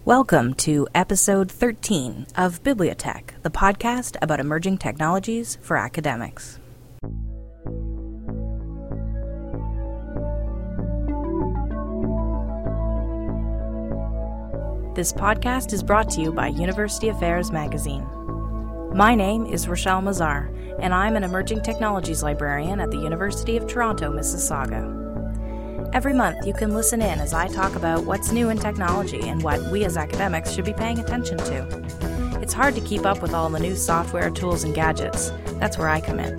Welcome to episode 13 of Bibliotech, the podcast about emerging technologies for academics. This podcast is brought to you by University Affairs Magazine. My name is Rochelle Mazar, and I'm an emerging technologies librarian at the University of Toronto, Mississauga. Every month, you can listen in as I talk about what's new in technology and what we as academics should be paying attention to. It's hard to keep up with all the new software, tools, and gadgets. That's where I come in.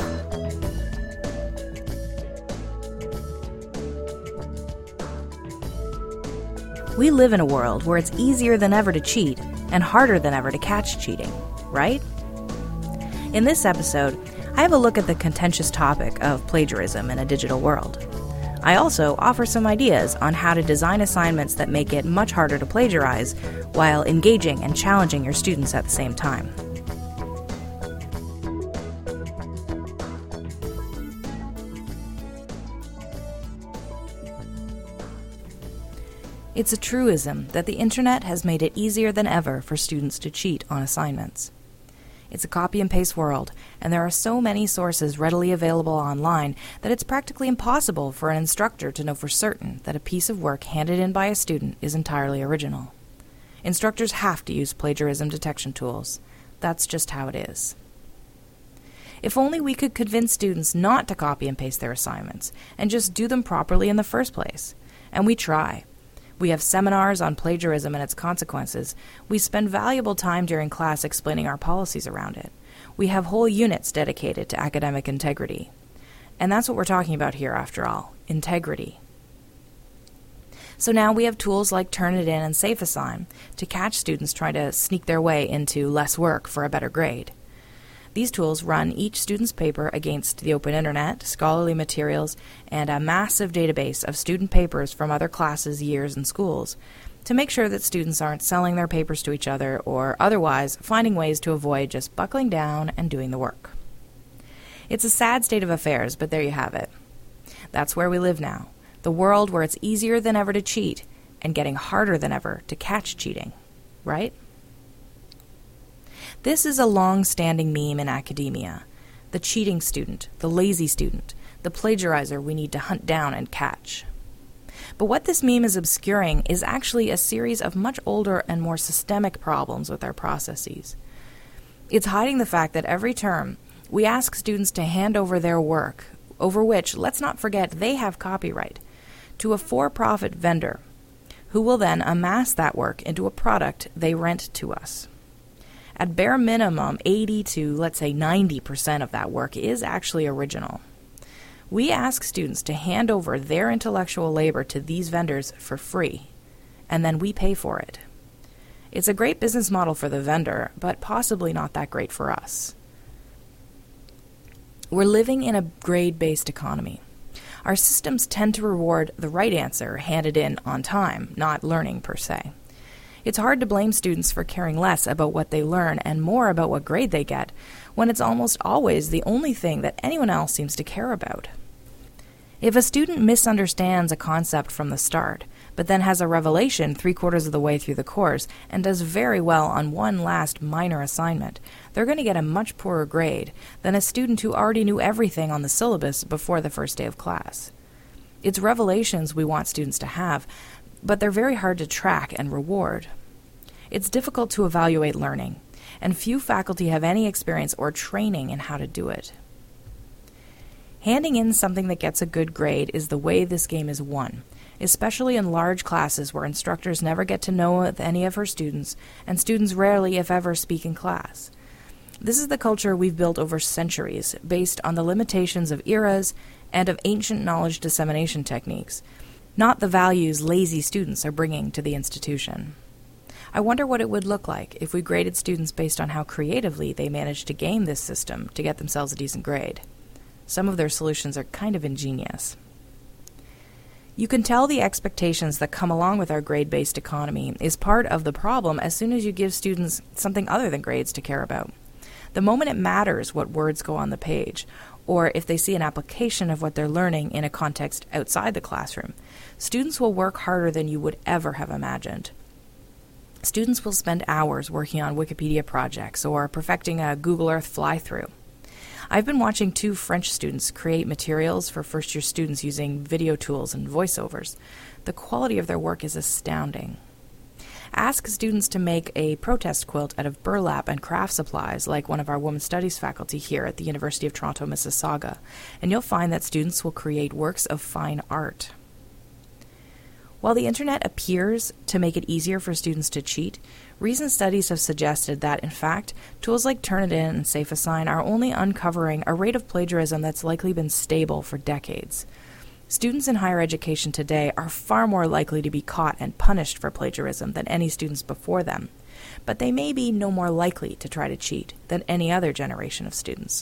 We live in a world where it's easier than ever to cheat and harder than ever to catch cheating, right? In this episode, I have a look at the contentious topic of plagiarism in a digital world. I also offer some ideas on how to design assignments that make it much harder to plagiarize while engaging and challenging your students at the same time. It's a truism that the internet has made it easier than ever for students to cheat on assignments. It's a copy and paste world, and there are so many sources readily available online that it's practically impossible for an instructor to know for certain that a piece of work handed in by a student is entirely original. Instructors have to use plagiarism detection tools. That's just how it is. If only we could convince students not to copy and paste their assignments, and just do them properly in the first place. And we try. We have seminars on plagiarism and its consequences. We spend valuable time during class explaining our policies around it. We have whole units dedicated to academic integrity. And that's what we're talking about here, after all, integrity. So now we have tools like Turnitin and SafeAssign to catch students trying to sneak their way into less work for a better grade. These tools run each student's paper against the open internet, scholarly materials, and a massive database of student papers from other classes, years, and schools to make sure that students aren't selling their papers to each other or otherwise finding ways to avoid just buckling down and doing the work. It's a sad state of affairs, but there you have it. That's where we live now, the world where it's easier than ever to cheat and getting harder than ever to catch cheating, right? This is a long-standing meme in academia. The cheating student, the lazy student, the plagiarizer we need to hunt down and catch. But what this meme is obscuring is actually a series of much older and more systemic problems with our processes. It's hiding the fact that every term we ask students to hand over their work, over which, let's not forget, they have copyright, to a for-profit vendor, who will then amass that work into a product they rent to us. At bare minimum, 80 to, let's say, 90% of that work is actually original. We ask students to hand over their intellectual labor to these vendors for free, and then we pay for it. It's a great business model for the vendor, but possibly not that great for us. We're living in a grade-based economy. Our systems tend to reward the right answer handed in on time, not learning per se. It's hard to blame students for caring less about what they learn and more about what grade they get, when it's almost always the only thing that anyone else seems to care about. If a student misunderstands a concept from the start, but then has a revelation 3/4 of the way through the course and does very well on one last minor assignment, they're going to get a much poorer grade than a student who already knew everything on the syllabus before the first day of class. It's revelations we want students to have, but they're very hard to track and reward. It's difficult to evaluate learning, and few faculty have any experience or training in how to do it. Handing in something that gets a good grade is the way this game is won, especially in large classes where instructors never get to know any of her students, and students rarely, if ever, speak in class. This is the culture we've built over centuries, based on the limitations of eras and of ancient knowledge dissemination techniques, not the values lazy students are bringing to the institution. I wonder what it would look like if we graded students based on how creatively they managed to game this system to get themselves a decent grade. Some of their solutions are kind of ingenious. You can tell the expectations that come along with our grade-based economy is part of the problem as soon as you give students something other than grades to care about. The moment it matters what words go on the page, or if they see an application of what they're learning in a context outside the classroom, students will work harder than you would ever have imagined. Students will spend hours working on Wikipedia projects or perfecting a Google Earth fly-through. I've been watching 2 French students create materials for first-year students using video tools and voiceovers. The quality of their work is astounding. Ask students to make a protest quilt out of burlap and craft supplies like one of our Women's Studies faculty here at the University of Toronto, Mississauga, and you'll find that students will create works of fine art. While the internet appears to make it easier for students to cheat, recent studies have suggested that, in fact, tools like Turnitin and SafeAssign are only uncovering a rate of plagiarism that's likely been stable for decades. Students in higher education today are far more likely to be caught and punished for plagiarism than any students before them, but they may be no more likely to try to cheat than any other generation of students.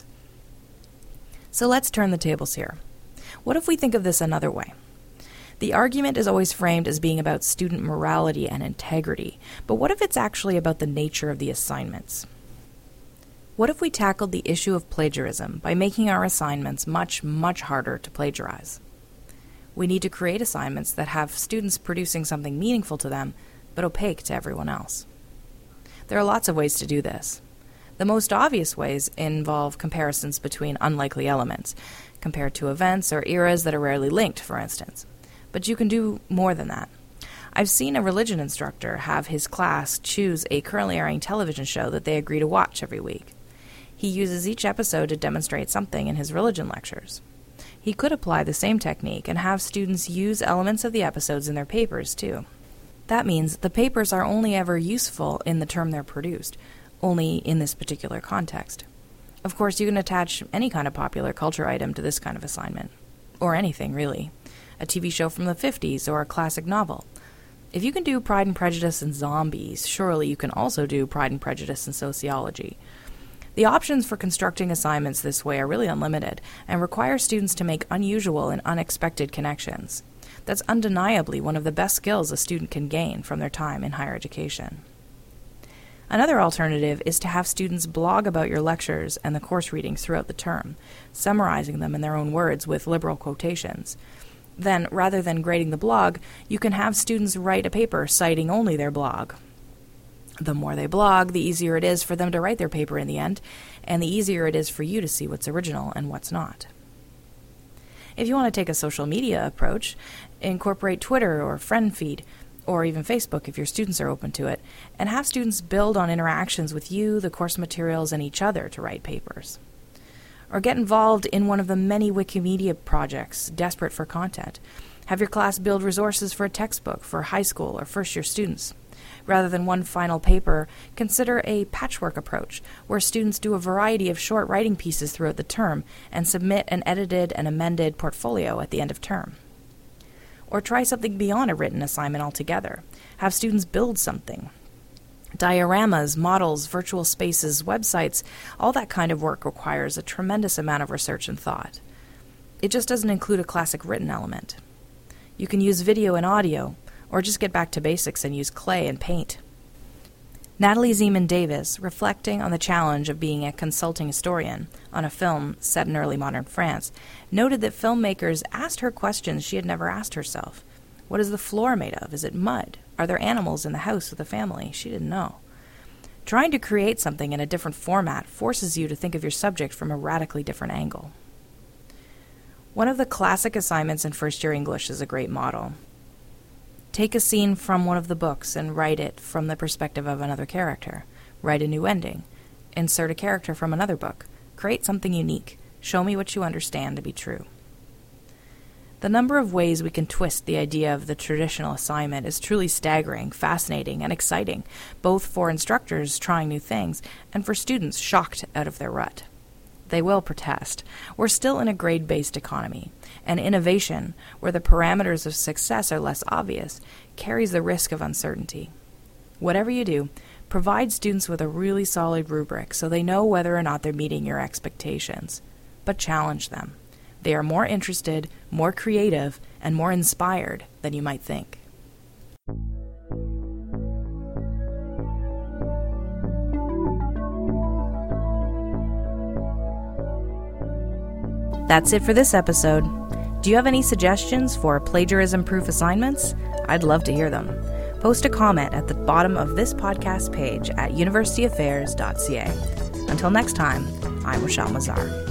So let's turn the tables here. What if we think of this another way? The argument is always framed as being about student morality and integrity, but what if it's actually about the nature of the assignments? What if we tackled the issue of plagiarism by making our assignments much, much harder to plagiarize? We need to create assignments that have students producing something meaningful to them, but opaque to everyone else. There are lots of ways to do this. The most obvious ways involve comparisons between unlikely elements, compared to events or eras that are rarely linked, for instance. But you can do more than that. I've seen a religion instructor have his class choose a currently airing television show that they agree to watch every week. He uses each episode to demonstrate something in his religion lectures. He could apply the same technique and have students use elements of the episodes in their papers, too. That means the papers are only ever useful in the term they're produced, only in this particular context. Of course, you can attach any kind of popular culture item to this kind of assignment. Or anything, really. A TV show from the 50s or a classic novel. If you can do Pride and Prejudice and zombies, surely you can also do Pride and Prejudice and sociology. The options for constructing assignments this way are really unlimited and require students to make unusual and unexpected connections. That's undeniably one of the best skills a student can gain from their time in higher education. Another alternative is to have students blog about your lectures and the course readings throughout the term, summarizing them in their own words with liberal quotations. Then, rather than grading the blog, you can have students write a paper citing only their blog. The more they blog, the easier it is for them to write their paper in the end, and the easier it is for you to see what's original and what's not. If you want to take a social media approach, incorporate Twitter or Friend Feed, or even Facebook if your students are open to it, and have students build on interactions with you, the course materials, and each other to write papers. Or get involved in one of the many Wikimedia projects desperate for content. Have your class build resources for a textbook for high school or first-year students. Rather than one final paper, consider a patchwork approach, where students do a variety of short writing pieces throughout the term and submit an edited and amended portfolio at the end of term. Or try something beyond a written assignment altogether. Have students build something. Dioramas, models, virtual spaces, websites, all that kind of work requires a tremendous amount of research and thought. It just doesn't include a classic written element. You can use video and audio, or just get back to basics and use clay and paint. Natalie Zeman Davis, reflecting on the challenge of being a consulting historian on a film set in early modern France, noted that filmmakers asked her questions she had never asked herself. What is the floor made of? Is it mud? Are there animals in the house with the family? She didn't know. Trying to create something in a different format forces you to think of your subject from a radically different angle. One of the classic assignments in first-year English is a great model. Take a scene from one of the books and write it from the perspective of another character. Write a new ending. Insert a character from another book. Create something unique. Show me what you understand to be true. The number of ways we can twist the idea of the traditional assignment is truly staggering, fascinating, and exciting, both for instructors trying new things and for students shocked out of their rut. They will protest. We're still in a grade-based economy, and innovation, where the parameters of success are less obvious, carries the risk of uncertainty. Whatever you do, provide students with a really solid rubric so they know whether or not they're meeting your expectations. But challenge them. They are more interested, more creative, and more inspired than you might think. That's it for this episode. Do you have any suggestions for plagiarism-proof assignments? I'd love to hear them. post a comment at the bottom of this podcast page at universityaffairs.ca. Until next time, I'm Rochelle Mazar.